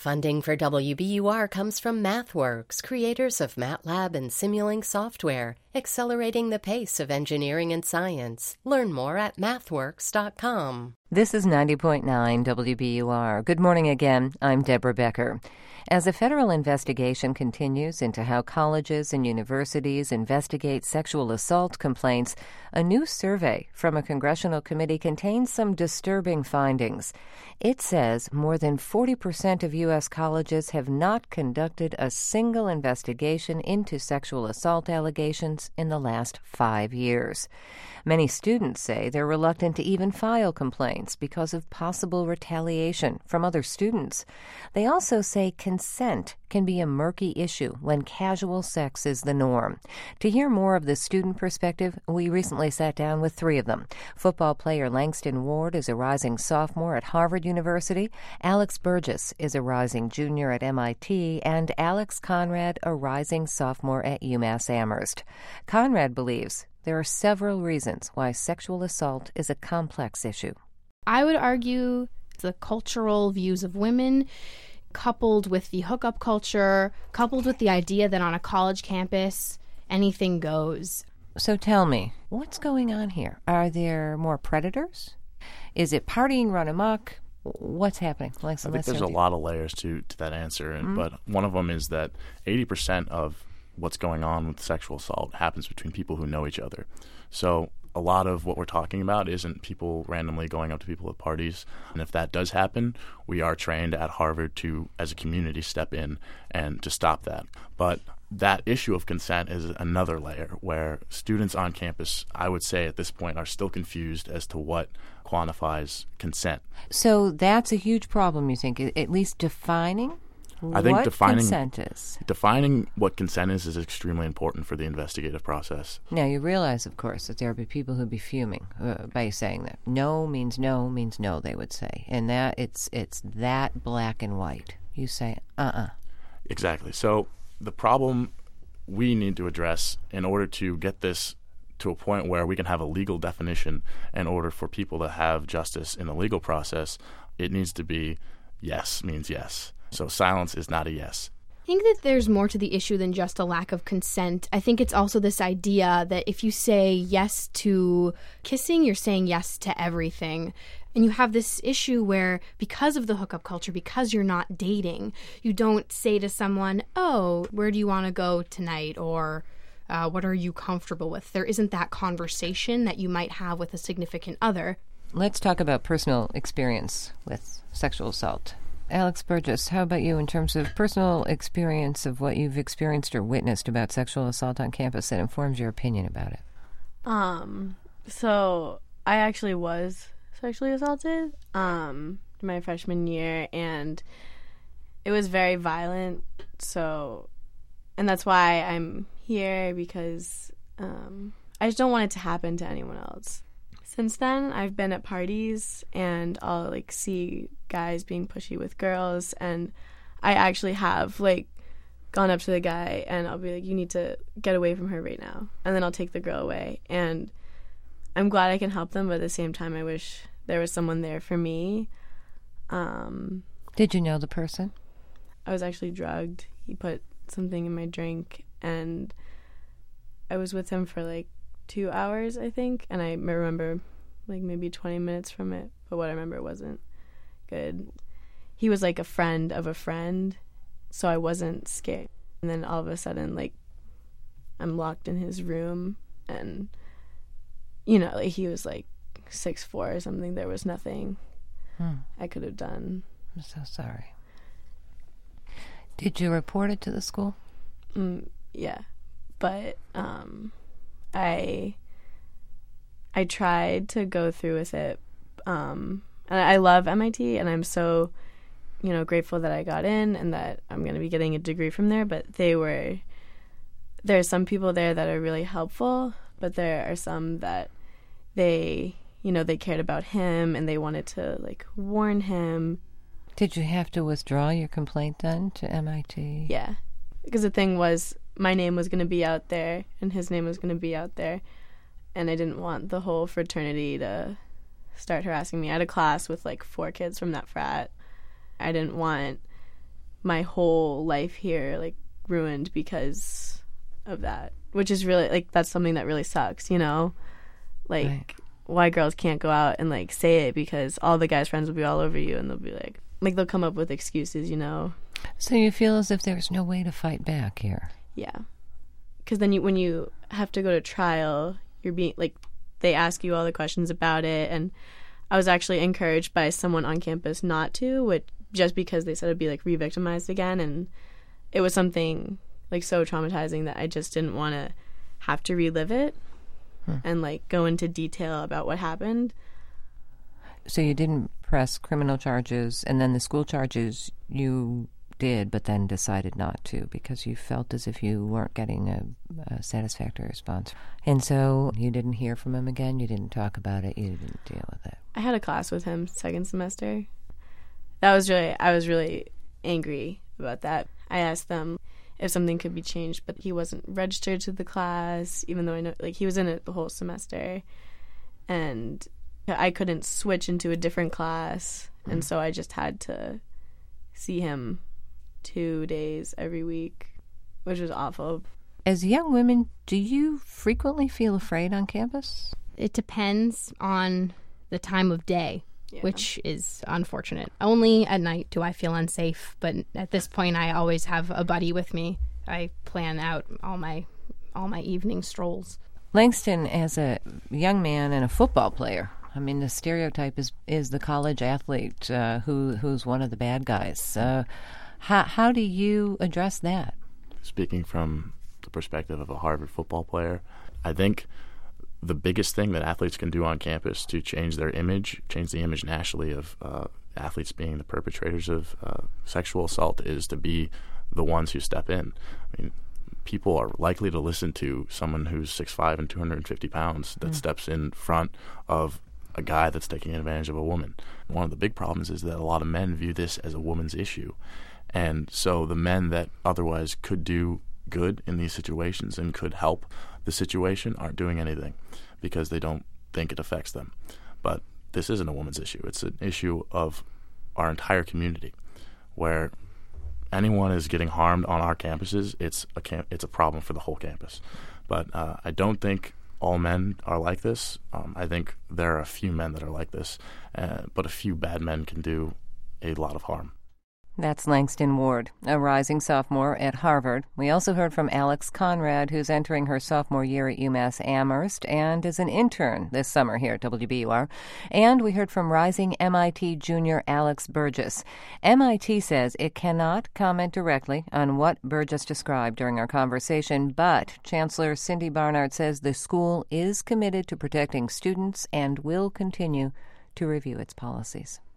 Funding for WBUR comes from MathWorks, creators of MATLAB and Simulink software, accelerating the pace of engineering and science. Learn more at mathworks.com. This is 90.9 WBUR. Good morning again. I'm Deborah Becker. As a federal investigation continues into how colleges and universities investigate sexual assault complaints, a new survey from a congressional committee contains some disturbing findings. It says more than 40% of U.S. colleges have not conducted a single investigation into sexual assault allegations in the last 5 years. Many students say they're reluctant to even file complaints because of possible retaliation from other students. They also say consent can be a murky issue when casual sex is the norm. To hear more of the student perspective, we recently sat down with three of them. Football player Langston Ward is a rising sophomore at Harvard University, Alex Burgess is a rising junior at MIT, and Alex Conrad, a rising sophomore at UMass Amherst. Conrad believes there are several reasons why sexual assault is a complex issue. I would argue the cultural views of women, coupled with the hookup culture, coupled with the idea that on a college campus, anything goes. So tell me, what's going on here? Are there more predators? Is it partying run amok? What's happening? I think there's a lot of layers to that answer, but one of them is that 80% of what's going on with sexual assault happens between people who know each other. So a lot of what we're talking about isn't people randomly going up to people at parties. And if that does happen, we are trained at Harvard to, as a community, step in and to stop that. But that issue of consent is another layer where students on campus, I would say at this point, are still confused as to what quantifies consent. So that's a huge problem, you think, at least defining I think what defining consent is. Defining what consent is extremely important for the investigative process. Now, you realize, of course, that there would be people who'd be fuming by saying that. No means no, they would say. And that it's that black and white. You say, Exactly. So the problem we need to address in order to get this to a point where we can have a legal definition in order for people to have justice in the legal process, it needs to be yes means yes. So silence is not a yes. I think that there's more to the issue than just a lack of consent. I think it's also this idea that if you say yes to kissing, you're saying yes to everything. And you have this issue where because of the hookup culture, because you're not dating, you don't say to someone, oh, where do you want to go tonight? Or what are you comfortable with? There isn't that conversation that you might have with a significant other. Let's talk about personal experience with sexual assault. Alex Burgess, how about you in terms of personal experience of what you've experienced or witnessed about sexual assault on campus that informs your opinion about it? So I actually was sexually assaulted my freshman year, and it was very violent. So, and that's why I'm here, because I just don't want it to happen to anyone else. Since then, I've been at parties, and I'll, see guys being pushy with girls, and I actually have, gone up to the guy, and I'll be like, you need to get away from her right now. And then I'll take the girl away. And I'm glad I can help them, but at the same time, I wish there was someone there for me. Did you know the person? I was actually drugged. He put something in my drink, and I was with him for, 2 hours, I think, and I remember maybe 20 minutes from it, but what I remember wasn't good. He was a friend of a friend, so I wasn't scared. And then all of a sudden, I'm locked in his room, and he was 6'4" or something. There was nothing I could have done. I'm so sorry. Did you report it to the school? Yeah, but I tried to go through with it, and I love MIT, and I'm so, grateful that I got in and that I'm going to be getting a degree from there, but there are some people there that are really helpful, but there are some that they cared about him, and they wanted to, warn him. Did you have to withdraw your complaint then to MIT? Yeah, because the thing was, my name was going to be out there, and his name was going to be out there, and I didn't want the whole fraternity to start harassing me. I had a class with 4 kids from that frat. I didn't want my whole life here like ruined because of that, which is really like that's something that really sucks, you know, like Right. why girls can't go out and like say it because all the guys' friends will be all over you and they'll be like they'll come up with excuses, you know. So you feel as if there's no way to fight back here. Yeah, because then when you have to go to trial, you're being like they ask you all the questions about it, and I was actually encouraged by someone on campus not to, which just because they said it'd be like re-victimized again, and it was something like so traumatizing that I just didn't want to have to relive it and like go into detail about what happened. So you didn't press criminal charges, and then the school charges you did, but then decided not to because you felt as if you weren't getting a satisfactory response. And so you didn't hear from him again? You didn't talk about it? You didn't deal with it? I had a class with him second semester. I was really angry about that. I asked them if something could be changed, but he wasn't registered to the class, even though I know like he was in it the whole semester. And I couldn't switch into a different class, and so I just had to see him 2 days every week, which was awful. As young women, do you frequently feel afraid on campus? It depends on the time of day, Yeah. which is unfortunate. Only at night do I feel unsafe, but at this point I always have a buddy with me. I plan out all my evening strolls. Langston, as a young man and a football player, I mean, the stereotype is the college athlete who's one of the bad guys. How do you address that? Speaking from the perspective of a Harvard football player, I think the biggest thing that athletes can do on campus to change their image, change the image nationally of athletes being the perpetrators of sexual assault, is to be the ones who step in. I mean, people are likely to listen to someone who's 6'5" and 250 pounds that steps in front of a guy that's taking advantage of a woman. One of the big problems is that a lot of men view this as a woman's issue. And so the men that otherwise could do good in these situations and could help the situation aren't doing anything because they don't think it affects them. But this isn't a woman's issue. It's an issue of our entire community. Where anyone is getting harmed on our campuses, it's a problem for the whole campus. But I don't think all men are like this. I think there are a few men that are like this, but a few bad men can do a lot of harm. That's Langston Ward, a rising sophomore at Harvard. We also heard from Alex Conrad, who's entering her sophomore year at UMass Amherst and is an intern this summer here at WBUR. And we heard from rising MIT junior Alex Burgess. MIT says it cannot comment directly on what Burgess described during our conversation, but Chancellor Cindy Barnard says the school is committed to protecting students and will continue to review its policies.